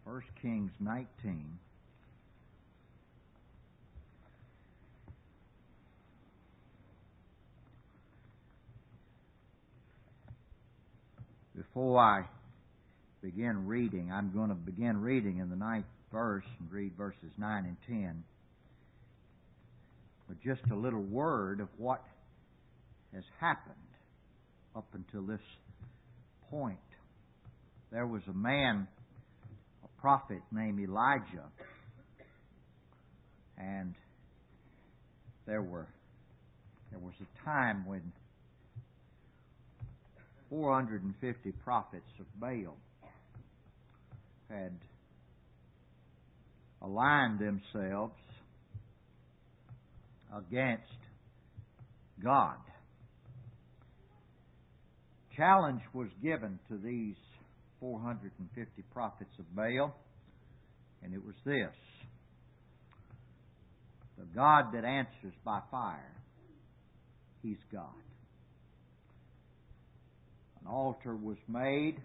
1 Kings 19. Before I begin reading, I'm going to begin reading in the 9th verse and read verses 9 and 10. But just a little word of what has happened up until this point. There was a man, a prophet named Elijah, and there was a time when 450 prophets of Baal had aligned themselves against God. Challenge was given to these 450 prophets of Baal, and it was this: the God that answers by fire, He's God. An altar was made,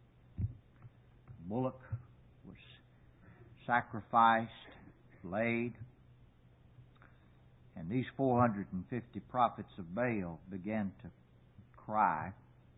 a bullock was sacrificed, laid, and these 450 prophets of Baal began to cry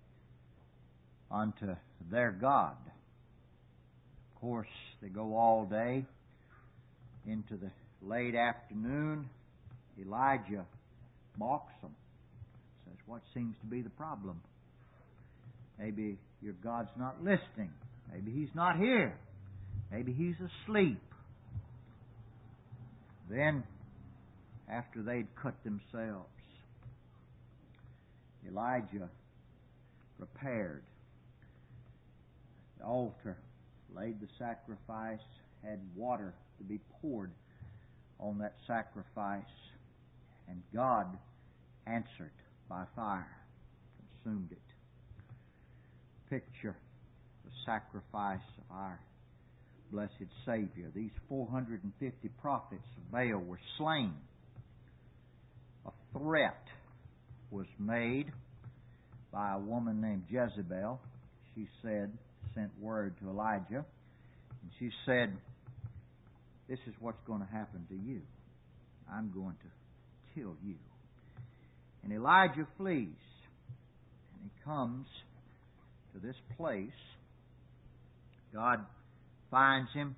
unto their God. Of course, they go all day into the late afternoon. Elijah mocks them, says, "What seems to be the problem? Maybe your God's not listening. Maybe He's not here. Maybe He's asleep." Then, after they'd cut themselves, Elijah repaired the altar, laid the sacrifice, had water to be poured on that sacrifice, and God answered by fire, consumed it. Picture the sacrifice of our blessed Savior. These 450 prophets of Baal were slain. A threat was made by a woman named Jezebel. She sent word to Elijah, and she said, "This is what's going to happen to you. I'm going to kill you." And Elijah flees, and he comes to this place. God finds him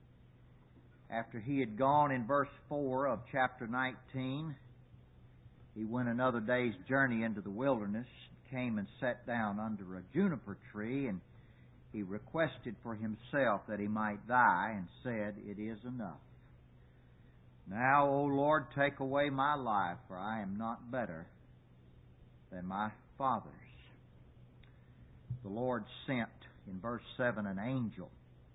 after he had gone in verse 4 of chapter 19. He went another day's journey into the wilderness, came and sat down under a juniper tree, and he requested for himself that he might die, and said, "It is enough. Now, O Lord, take away my life, for I am not better than my fathers." The Lord sent, in verse 7, an angel,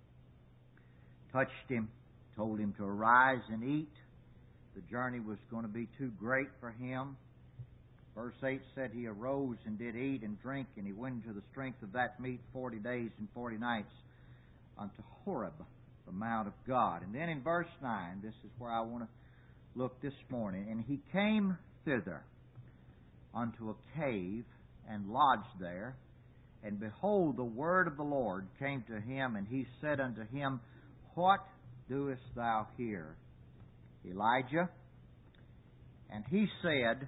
touched him, told him to arise and eat. The journey was going to be too great for him. Verse 8 said he arose and did eat and drink, and he went into the strength of that meat 40 days and 40 nights unto Horeb, the mount of God. And then in verse 9, this is where I want to look this morning. "And he came thither unto a cave and lodged there. And behold, the word of the Lord came to him, and he said unto him, What doest thou here, Elijah? And he said,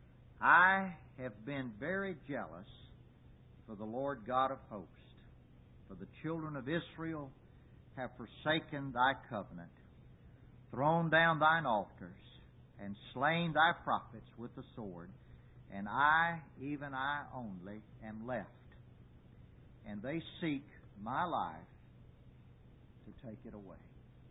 I have been very jealous for the Lord God of hosts, for the children of Israel have forsaken thy covenant, thrown down thine altars, and slain thy prophets with the sword, and I, even I only, am left. And they seek my life to take it away."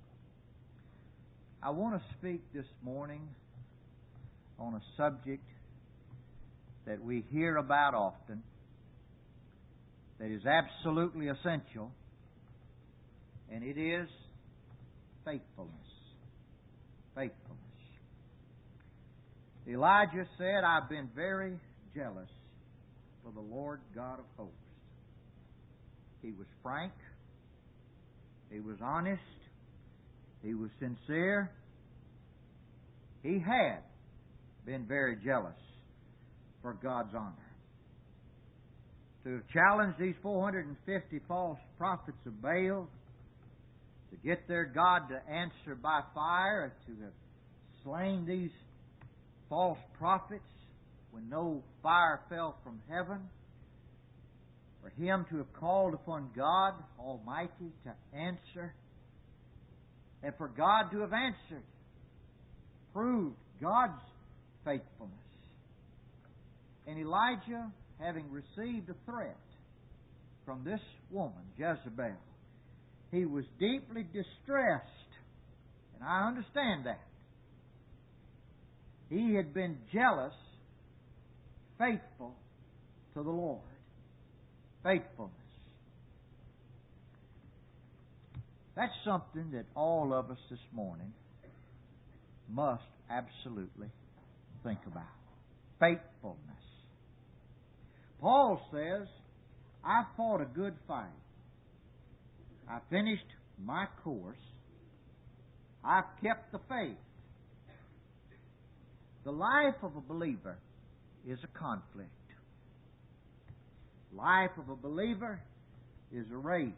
I want to speak this morning on a subject that we hear about often, that is absolutely essential, and it is faithfulness. Faithfulness. Elijah said, "I've been very jealous for the Lord God of hosts." He was frank. He was honest. He was sincere. He had been very jealous for God's honor. To have challenged these 450 false prophets of Baal, to get their God to answer by fire, to have slain these false prophets when no fire fell from heaven, for him to have called upon God Almighty to answer, and for God to have answered, proved God's faithfulness. And Elijah, having received a threat from this woman, Jezebel, he was deeply distressed, and I understand that. He had been jealous, faithful to the Lord. Faithfulness. That's something that all of us this morning must absolutely think about. Faithfulness. Paul says, I fought a good fight. I finished my course. I've kept the faith. The life of a believer is a conflict. Life of a believer is a race.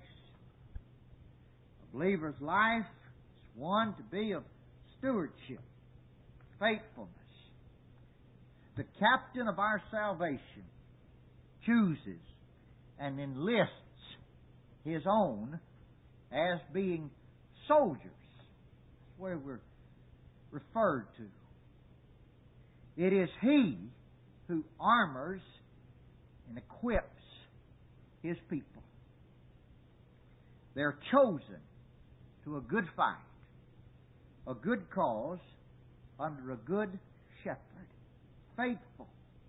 A believer's life is one to be of stewardship, faithfulness. The captain of our salvation chooses and enlists his own as being soldiers. That's where we're referred to. It is He who armors and equips His people. They're chosen to a good fight, a good cause, under a good shepherd, faithful.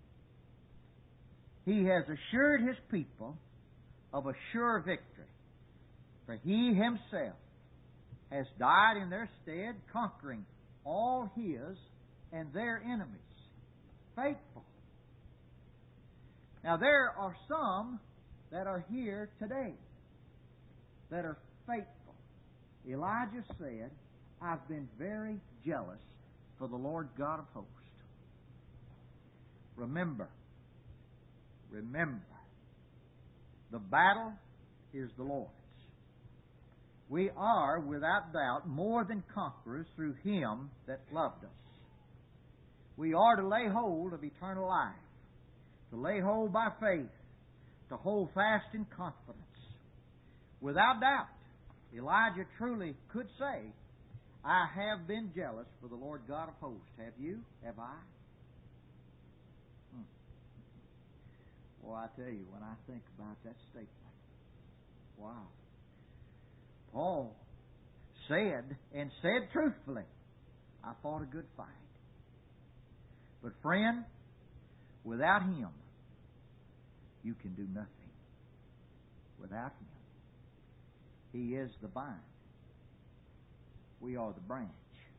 He has assured His people of a sure victory, for He Himself has died in their stead, conquering all His and their enemies. Faithful. Now there are some that are here today that are faithful. Elijah said, I've been very jealous for the Lord God of hosts. Remember, the battle is the Lord's. We are, without doubt, more than conquerors through Him that loved us. We are to lay hold of eternal life, to lay hold by faith, to hold fast in confidence. Without doubt, Elijah truly could say, I have been jealous for the Lord God of hosts. Have you? Have I? Well, I tell you, when I think about that statement, wow. Paul said, and said truthfully, I fought a good fight. But friend, without Him, you can do nothing. Without Him. He is the vine. We are the branch.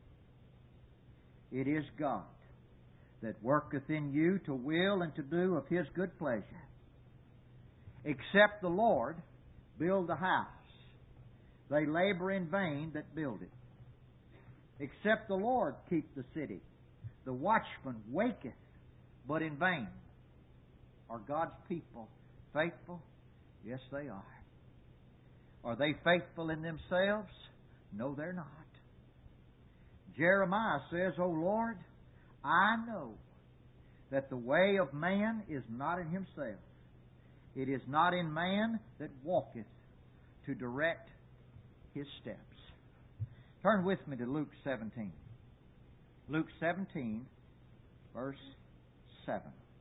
It is God that worketh in you to will and to do of His good pleasure. Except the Lord build the house, they labor in vain that build it. Except the Lord keep the city, the watchman waketh, but in vain. Are God's people faithful? Yes, they are. Are they faithful in themselves? No, they're not. Jeremiah says, O Lord, I know that the way of man is not in himself. It is not in man that walketh to direct his steps. Turn with me to Luke 17. Luke 17, verse 7.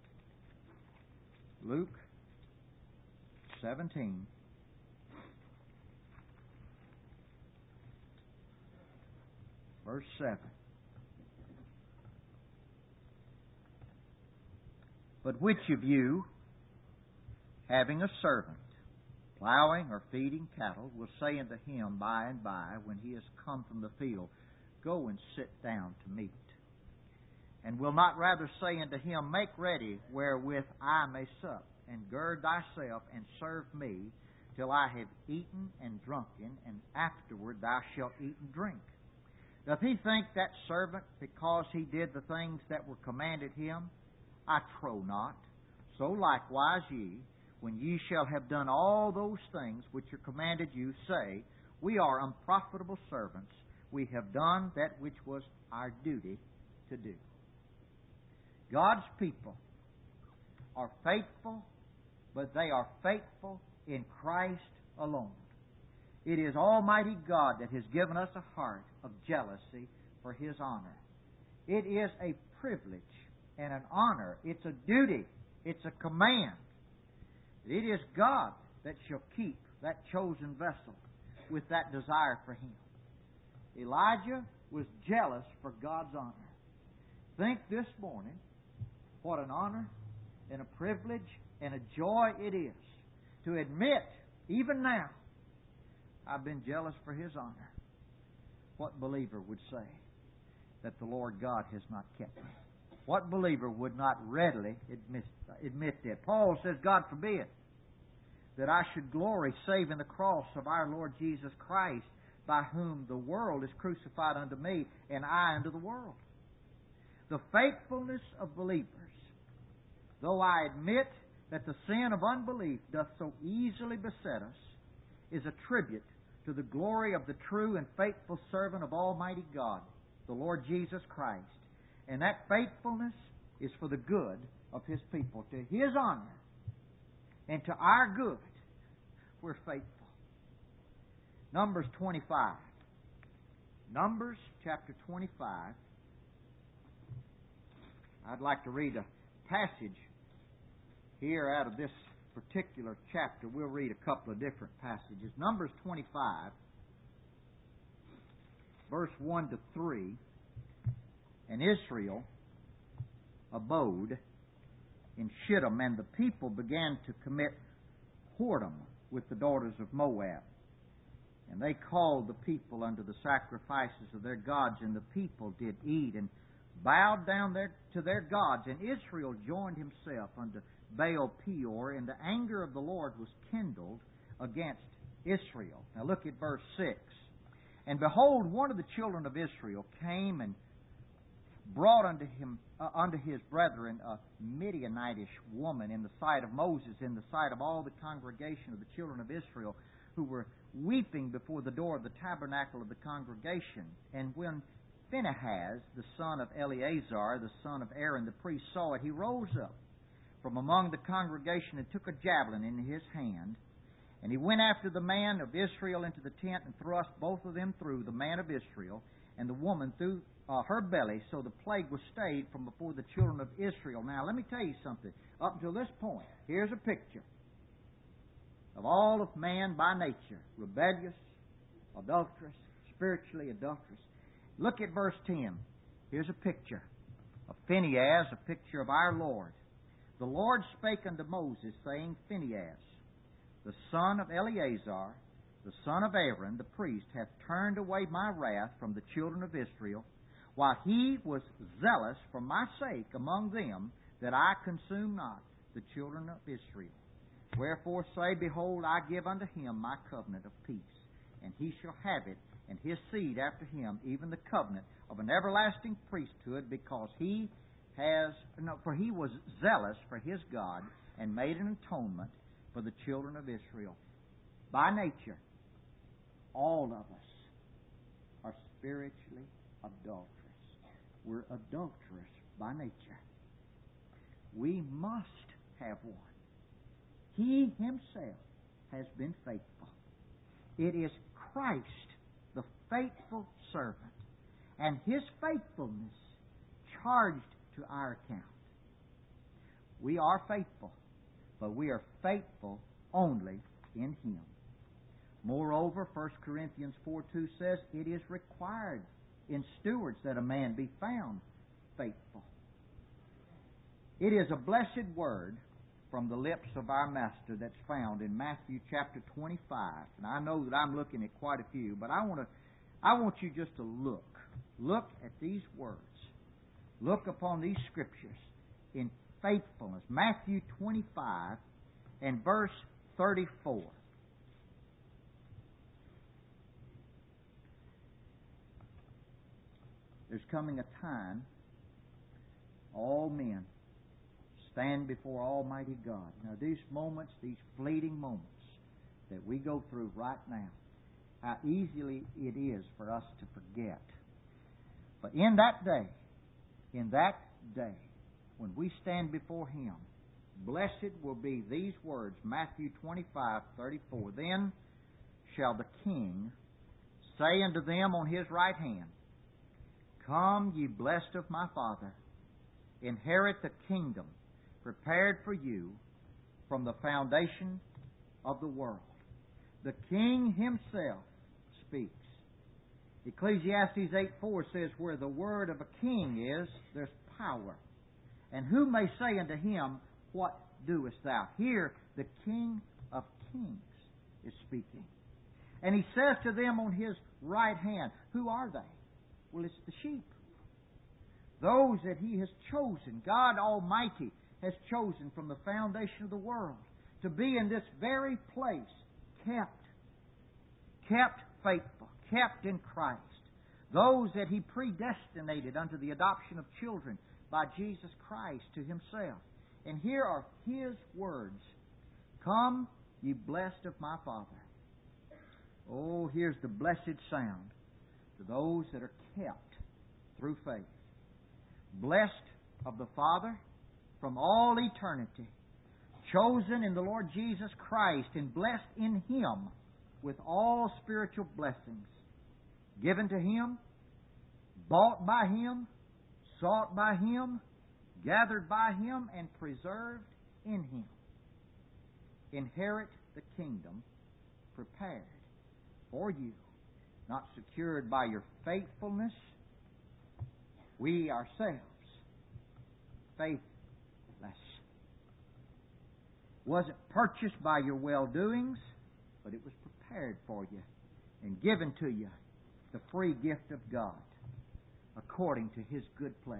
Luke 17, verse 7. But which of you, having a servant, plowing or feeding cattle, will say unto him by and by, when he is come from the field, Go and sit down to meat? And will not rather say unto him, Make ready wherewith I may sup, and gird thyself, and serve me, till I have eaten and drunken, and afterward thou shalt eat and drink? Doth he think that servant, because he did the things that were commanded him? I trow not. So likewise ye, when ye shall have done all those things which are commanded you, say, We are unprofitable servants. We have done that which was our duty to do. God's people are faithful, but they are faithful in Christ alone. It is Almighty God that has given us a heart of jealousy for His honor. It is a privilege and an honor. It's a duty. It's a command. It is God that shall keep that chosen vessel with that desire for Him. Elijah was jealous for God's honor. Think this morning what an honor and a privilege and a joy it is to admit, even now, I've been jealous for His honor. What believer would say that the Lord God has not kept me? What believer would not readily admit that? Paul says, God forbid that I should glory save in the cross of our Lord Jesus Christ, by whom the world is crucified unto me, and I unto the world. The faithfulness of believers, though I admit that the sin of unbelief doth so easily beset us, is a tribute to the glory of the true and faithful servant of Almighty God, the Lord Jesus Christ. And that faithfulness is for the good of His people, to His honor and to our good. We're faithful. Numbers 25. Numbers chapter 25. I'd like to read a passage here out of this particular chapter. We'll read a couple of different passages. Numbers 25, verse 1 to 3. And Israel abode in Shittim, and the people began to commit whoredom with the daughters of Moab. And they called the people unto the sacrifices of their gods, and the people did eat and bowed down to their gods. And Israel joined himself unto Baal Peor, and the anger of the Lord was kindled against Israel. Now look at verse 6. And behold, one of the children of Israel came and brought unto his brethren a Midianitish woman in the sight of Moses, in the sight of all the congregation of the children of Israel, who were weeping before the door of the tabernacle of the congregation. And when Phinehas, the son of Eleazar, the son of Aaron the priest, saw it, he rose up from among the congregation and took a javelin in his hand. And he went after the man of Israel into the tent and thrust both of them through, the man of Israel and the woman through her belly, so the plague was stayed from before the children of Israel. Now, let me tell you something. Up until this point, here's a picture of all of man by nature, rebellious, adulterous, spiritually adulterous. Look at verse 10. Here's a picture of Phinehas, a picture of our Lord. The Lord spake unto Moses, saying, Phinehas, the son of Eleazar, the son of Aaron, the priest, hath turned away my wrath from the children of Israel, while he was zealous for my sake among them, that I consume not the children of Israel. Wherefore say, Behold, I give unto him my covenant of peace, and he shall have it, and his seed after him, even the covenant of an everlasting priesthood, because he was zealous for his God, and made an atonement for the children of Israel. By nature, all of us are spiritually adulterous. We're adulterous by nature. We must have one. He himself has been faithful. It is Christ, the faithful servant, and his faithfulness charged to our account. We are faithful, but we are faithful only in him. Moreover, 1 Corinthians 4:2 says, it is required in stewards that a man be found faithful. It is a blessed word from the lips of our Master that's found in Matthew chapter 25. And I know that I'm looking at quite a few, but I want you just to look. Look at these words. Look upon these scriptures in faithfulness. Matthew 25 and verse 34. There's coming a time all men stand before Almighty God. Now these moments, these fleeting moments that we go through right now, how easily it is for us to forget. But in that day, when we stand before Him, blessed will be these words, Matthew 25:34. Then shall the King say unto them on His right hand, Come, ye blessed of my Father, inherit the kingdom prepared for you from the foundation of the world. The King Himself speaks. Ecclesiastes 8:4 says, Where the word of a king is, there's power. And who may say unto him, What doest thou? Here the King of Kings is speaking. And He says to them on His right hand, who are they? Well, it's the sheep. Those that He has chosen, God Almighty has chosen from the foundation of the world to be in this very place, kept faithful, kept in Christ. Those that He predestinated unto the adoption of children by Jesus Christ to Himself. And here are His words, Come, ye blessed of my Father. Oh, here's the blessed sound to those that are kept through faith. Blessed of the Father from all eternity, chosen in the Lord Jesus Christ, and blessed in Him with all spiritual blessings, given to Him, bought by Him, sought by Him, gathered by Him, and preserved in Him. Inherit the kingdom prepared for you, not secured by your faithfulness. We ourselves, faithless, wasn't purchased by your well-doings, but it was prepared for you and given to you, the free gift of God, according to His good pleasure.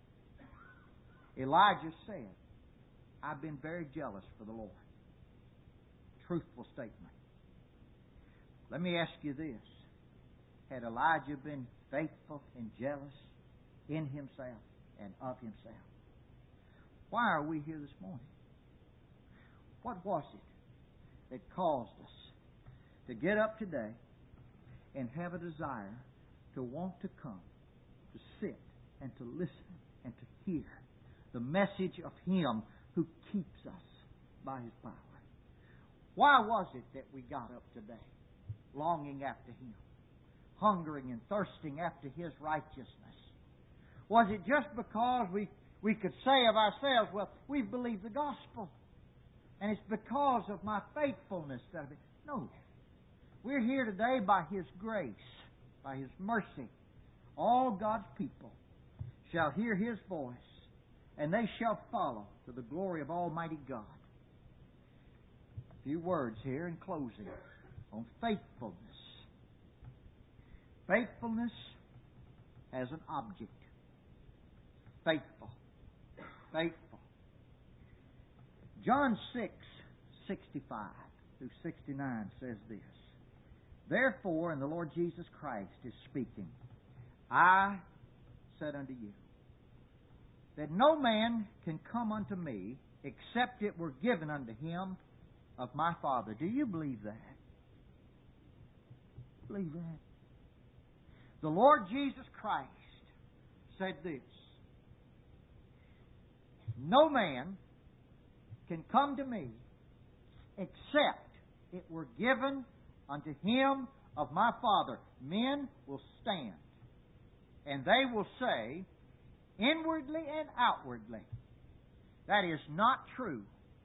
Elijah said, I've been very jealous for the Lord. Truthful statement. Let me ask you this. Had Elijah been faithful and jealous in himself and of himself? Why are we here this morning? What was it that caused us to get up today and have a desire to want to come, to sit and to listen and to hear the message of Him who keeps us by His power? Why was it that we got up today longing after Him, hungering and thirsting after His righteousness? Was it just because we could say of ourselves, well, we've believed the gospel, and it's because of my faithfulness that I've been... No. We're here today by His grace, by His mercy. All God's people shall hear His voice, and they shall follow to the glory of Almighty God. A few words here in closing on faithfulness. Faithfulness as an object. Faithful. Faithful. John 6:65 through 69 says this. Therefore, and the Lord Jesus Christ is speaking, I said unto you, that no man can come unto me except it were given unto him of my Father. Do you believe that? Believe that? The Lord Jesus Christ said this, no man can come to me except it were given unto him of my Father. Men will stand, and they will say, inwardly and outwardly, that is not true.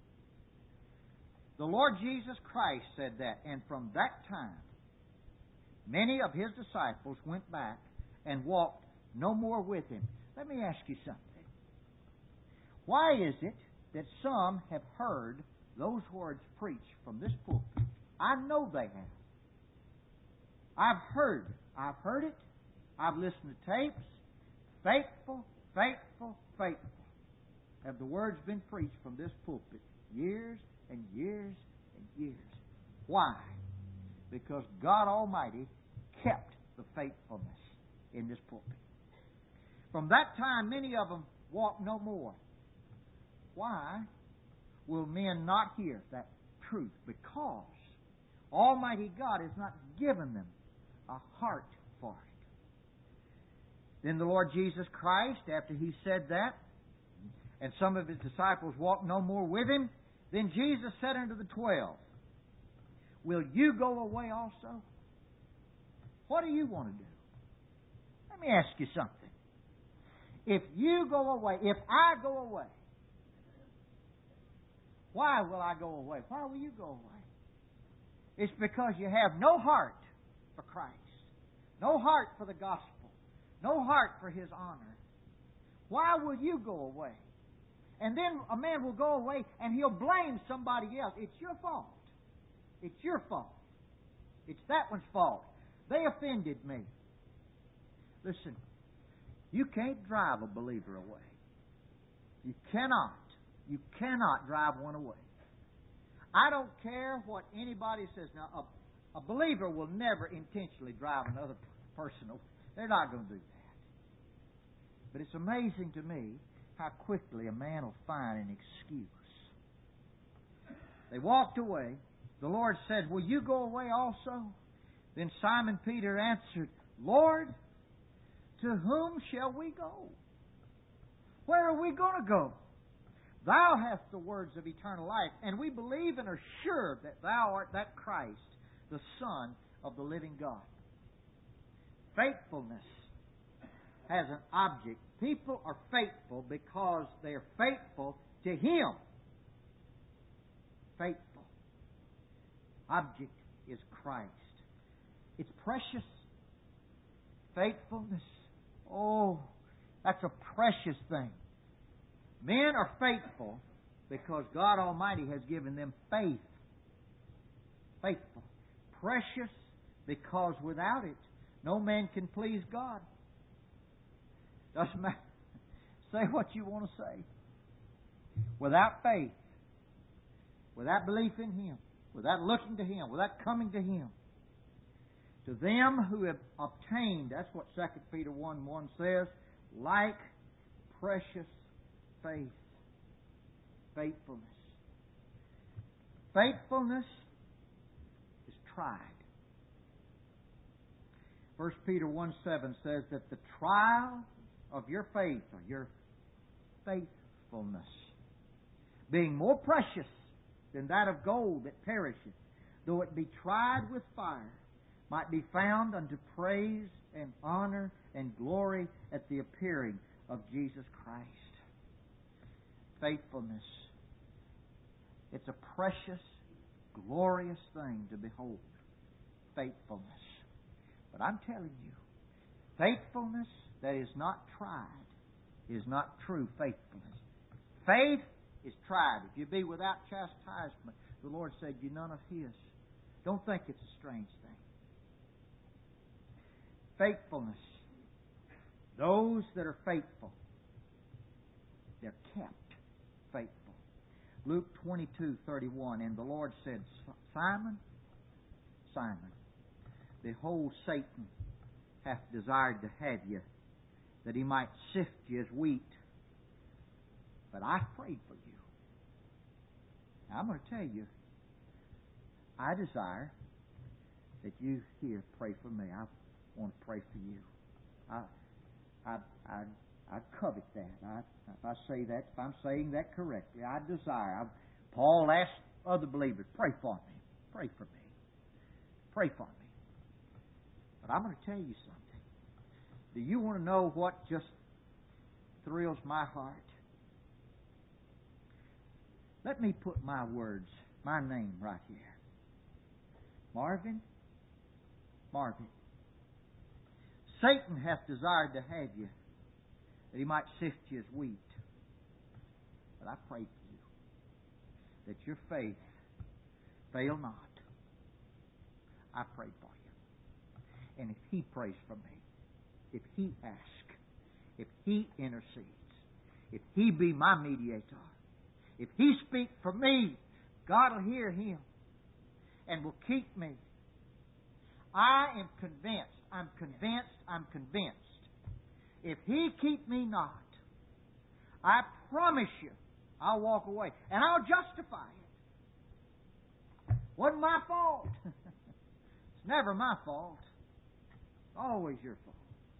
The Lord Jesus Christ said that, and from that time, many of His disciples went back and walked no more with Him. Let me ask you something. Why is it that some have heard those words preached from this pulpit? I know they have. I've heard it. I've listened to tapes. Faithful, faithful, faithful have the words been preached from this pulpit years and years and years. Why? Because God Almighty kept the faithfulness in this pulpit. From that time, many of them walk no more. Why will men not hear that truth? Because Almighty God has not given them a heart for it. Then the Lord Jesus Christ, after He said that, and some of His disciples walked no more with Him, then Jesus said unto the 12, Will you go away also? What do you want to do? Let me ask you something. If you go away, if I go away, why will I go away? Why will you go away? It's because you have no heart for Christ, no heart for the gospel, no heart for His honor. Why will you go away? And then a man will go away and he'll blame somebody else. It's your fault. It's your fault. It's that one's fault. They offended me. Listen, you can't drive a believer away. You cannot. You cannot drive one away. I don't care what anybody says. Now, a believer will never intentionally drive another person away. They're not going to do that. But it's amazing to me how quickly a man will find an excuse. They walked away. The Lord said, Will you go away also? Then Simon Peter answered, Lord, to whom shall we go? Where are we going to go? Thou hast the words of eternal life, and we believe and are sure that Thou art that Christ, the Son of the living God. Faithfulness has an object. People are faithful because they are faithful to Him. Faithful. Object is Christ. It's precious. Faithfulness. Oh, that's a precious thing. Men are faithful because God Almighty has given them faith. Faithful. Precious because without it, no man can please God. Doesn't matter. Say what you want to say. Without faith, without belief in Him, without looking to Him, without coming to Him, to them who have obtained, that's what 2 Peter 1:1 says, like precious faith. Faithfulness. Faithfulness is tried. 1 Peter 1:7 says that the trial of your faith, or your faithfulness, being more precious than that of gold that perisheth, though it be tried with fire, might be found unto praise and honor and glory at the appearing of Jesus Christ. Faithfulness. It's a precious, glorious thing to behold. Faithfulness. But I'm telling you, faithfulness that is not tried is not true faithfulness. Faith is tried. If you be without chastisement, the Lord said, you're none of His. Don't think it's a strange thing. Faithfulness. Those that are faithful, they're kept faithful. Luke 22:31, and the Lord said, Simon, Simon, behold, Satan hath desired to have you, that he might sift you as wheat. But I prayed for you. Now, I'm going to tell you, I desire that you here pray for me. I want to pray for you. I covet that. If I say that, if I'm saying that correctly, I desire. Paul asked other believers, pray for me. Pray for me. Pray for me. But I'm going to tell you something. Do you want to know what just thrills my heart? Let me put my words, my name right here. Marvin. Satan hath desired to have you, that he might sift you as wheat. But I pray for you, that your faith fail not. I pray for you. And if he prays for me, if he asks, if he intercedes, if he be my mediator, if he speak for me, God will hear him and will keep me. I am convinced. I'm convinced. If he keep me not, I promise you, I'll walk away. And I'll justify it. Wasn't my fault. Never my fault. Always your fault.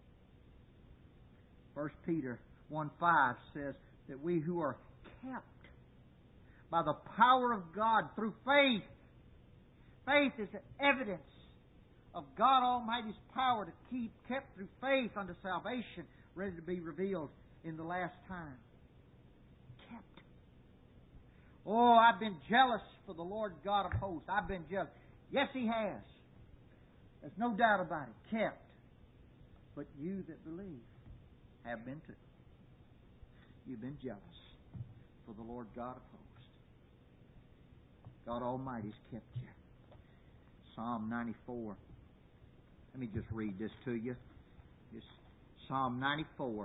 1 Peter 1:5 says that we who are kept by the power of God through faith. Faith is the evidence of God Almighty's power to keep kept through faith unto salvation, ready to be revealed in the last time. Kept. Oh, I've been jealous for the Lord God of hosts. I've been jealous. Yes, He has. There's no doubt about it. Kept. But you that believe have been too. You've been jealous for the Lord God of hosts. God Almighty's kept you. Psalm 94. Let me just read this to you. It's Psalm 94.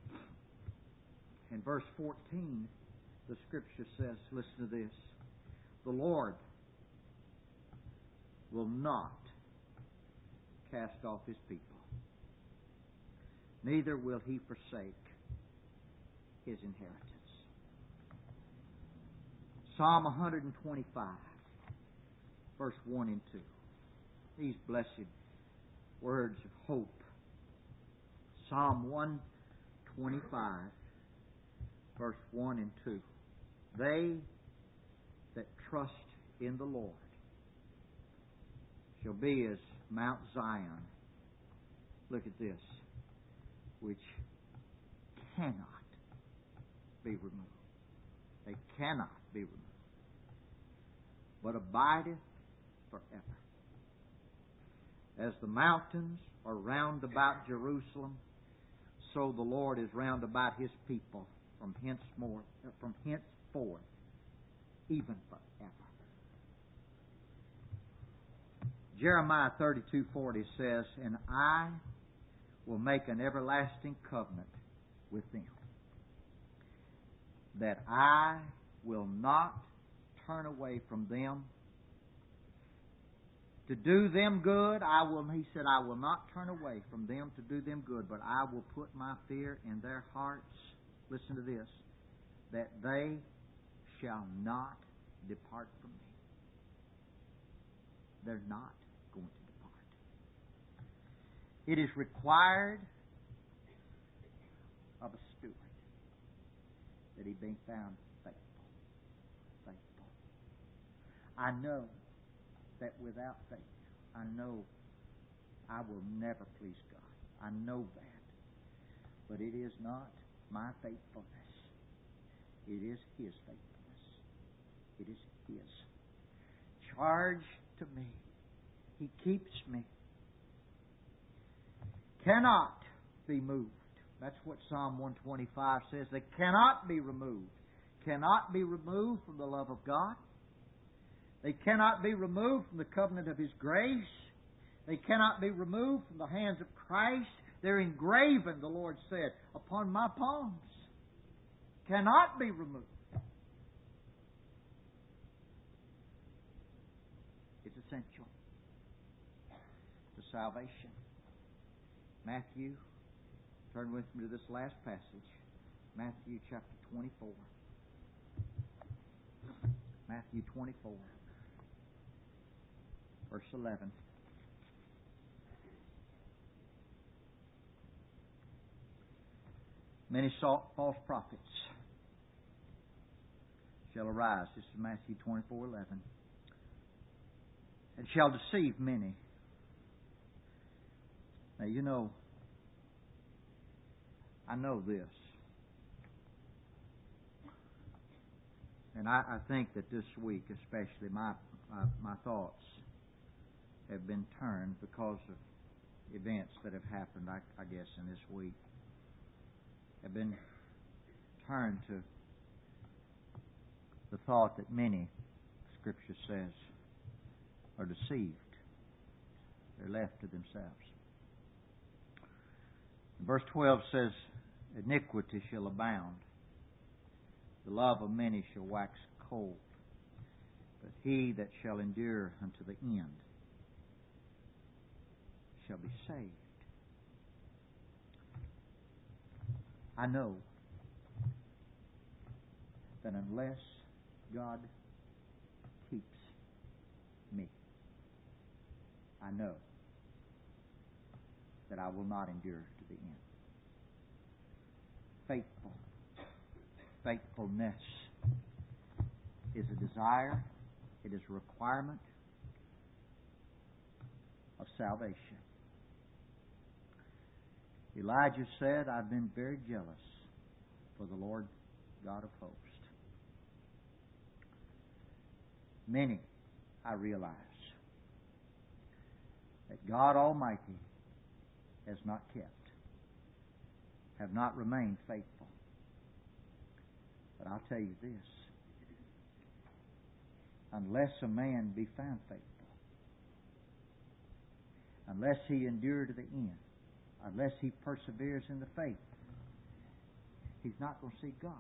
In verse 14, the Scripture says, listen to this. The Lord will not cast off His people. Neither will He forsake His inheritance. Psalm 125, verse 1 and 2. These blessed words of hope. Psalm 125, verse 1 and 2. They that trust in the Lord shall be as Mount Zion. Look at this. Which cannot be removed. They cannot be removed. But abideth forever. As the mountains are round about Jerusalem, so the Lord is round about His people from henceforth, even forever. Jeremiah 32:40 says, and I will make an everlasting covenant with them, that I will not turn away from them. To do them good, He said, I will not turn away from them to do them good, but I will put my fear in their hearts. Listen to this, that they shall not depart from me. They're not going to depart. It is required of a steward that he be found faithful. Faithful. I know that without faith, I know I will never please God. I know that. But it is not my faithfulness. It is His faithfulness. It is His charge to me. He keeps me. Cannot be moved. That's what Psalm 125 says. They cannot be removed. Cannot be removed from the love of God. They cannot be removed from the covenant of His grace. They cannot be removed from the hands of Christ. They're engraven, the Lord said, upon my palms. Cannot be removed. It's essential to salvation. Matthew, turn with me to this last passage. Matthew chapter 24. Matthew 24. Verse 11. Many false prophets shall arise. This is Matthew 24:11. And shall deceive many. Now, you know, I know this. And I think that this week especially my thoughts have been turned because of events that have happened, I guess, in this week. Have been turned to the thought that many, Scripture says, are deceived. They're left to themselves. Verse 12 says, iniquity shall abound. The love of many shall wax cold. But he that shall endure unto the end shall be saved. I know that unless God keeps me, I know that I will not endure to the end. Faithfulness is a desire, it is a requirement of salvation. Elijah said, I've been very jealous for the Lord God of hosts. Many, I realize, that God Almighty has not kept, have not remained faithful. But I'll tell you this, unless a man be found faithful, unless he endure to the end, unless he perseveres in the faith, he's not going to see God.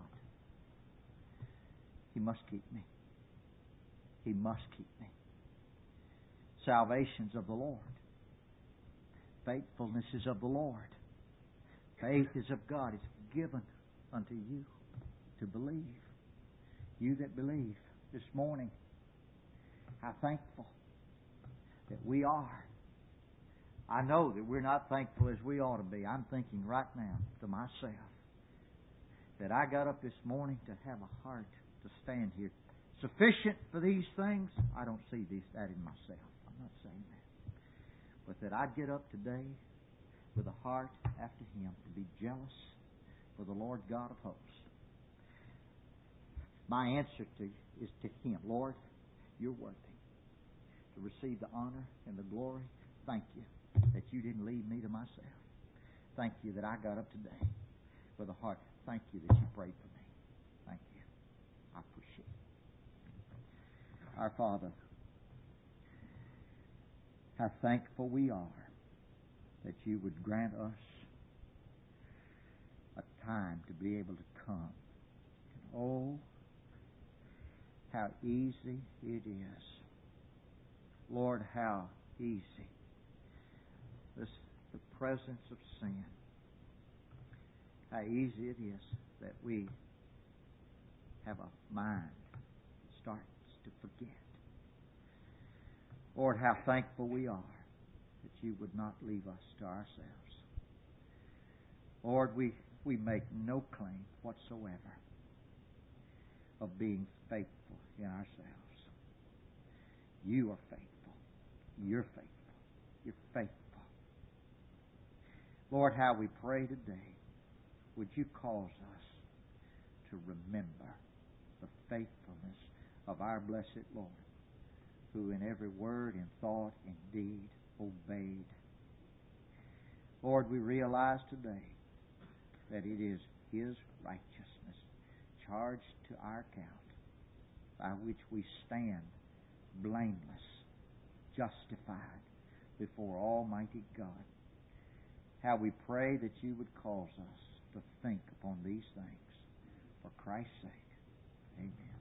He must keep me. He must keep me. Salvation's of the Lord. Faithfulness is of the Lord. Faith is of God. It's given unto you to believe. You that believe this morning, how thankful that we are. I know that we're not thankful as we ought to be. I'm thinking right now to myself that I got up this morning to have a heart to stand here. Sufficient for these things? I don't see that in myself. I'm not saying that. But that I'd get up today with a heart after Him to be jealous for the Lord God of hosts. My answer is to Him. Lord, You're worthy to receive the honor and the glory. Thank You that You didn't leave me to myself. Thank You that I got up today with a heart. Thank You that You prayed for me. Thank You. I appreciate it. Our Father, how thankful we are that You would grant us a time to be able to come. And oh, how easy it is. Lord, how easy. The presence of sin. How easy it is that we have a mind that starts to forget. Lord, how thankful we are that You would not leave us to ourselves. Lord, we make no claim whatsoever of being faithful in ourselves. You are faithful. You're faithful. You're faithful. Lord, how we pray today, would You cause us to remember the faithfulness of our blessed Lord, who in every word and thought and deed obeyed. Lord, we realize today that it is His righteousness charged to our account by which we stand blameless, justified before Almighty God. How we pray that You would cause us to think upon these things. For Christ's sake, amen.